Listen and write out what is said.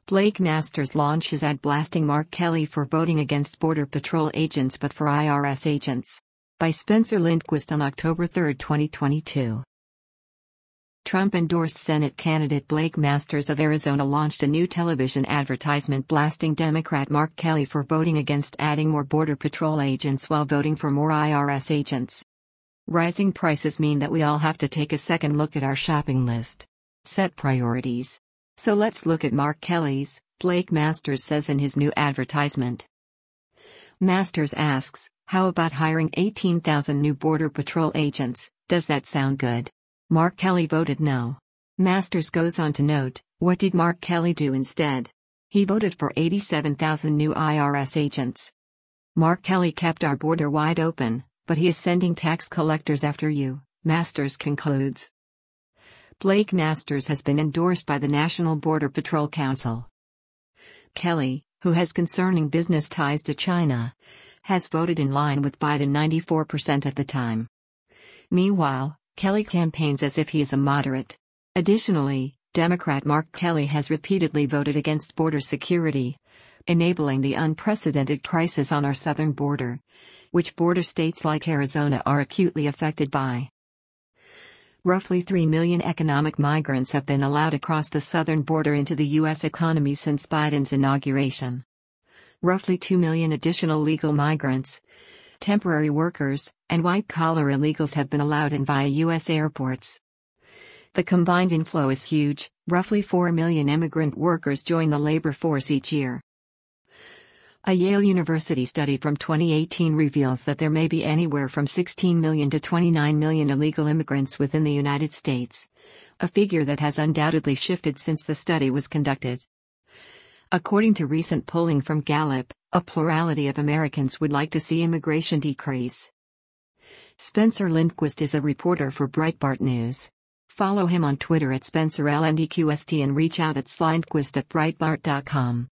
Blake Masters launches ad blasting Mark Kelly for voting against Border Patrol agents but for IRS agents. By Spencer Lindquist on October 3, 2022. Trump-endorsed Senate candidate Blake Masters of Arizona launched a new television advertisement blasting Democrat Mark Kelly for voting against adding more Border Patrol agents while voting for more IRS agents. Rising prices mean that we all have to take a second look at our shopping list. Set priorities. So let's look at Mark Kelly's, Blake Masters says in his new advertisement. Masters asks, how about hiring 18,000 new Border Patrol agents? Does that sound good? Mark Kelly voted no. Masters goes on to note, what did Mark Kelly do instead? He voted for 87,000 new IRS agents. Mark Kelly kept our border wide open, but he is sending tax collectors after you, Masters concludes. Blake Masters has been endorsed by the National Border Patrol Council. Kelly, who has concerning business ties to China, has voted in line with Biden 94% of the time. Meanwhile, Kelly campaigns as if he is a moderate. Additionally, Democrat Mark Kelly has repeatedly voted against border security, enabling the unprecedented crisis on our southern border, which border states like Arizona are acutely affected by. Roughly 3 million economic migrants have been allowed across the southern border into the U.S. economy since Biden's inauguration. Roughly 2 million additional legal migrants, temporary workers, and white-collar illegals have been allowed in via U.S. airports. The combined inflow is huge. Roughly 4 million immigrant workers join the labor force each year. A Yale University study from 2018 reveals that there may be anywhere from 16 million to 29 million illegal immigrants within the United States, a figure that has undoubtedly shifted since the study was conducted. According to recent polling from Gallup, a plurality of Americans would like to see immigration decrease. Spencer Lindquist is a reporter for Breitbart News. Follow him on Twitter at SpencerLNDQST and reach out at slindquist@breitbart.com.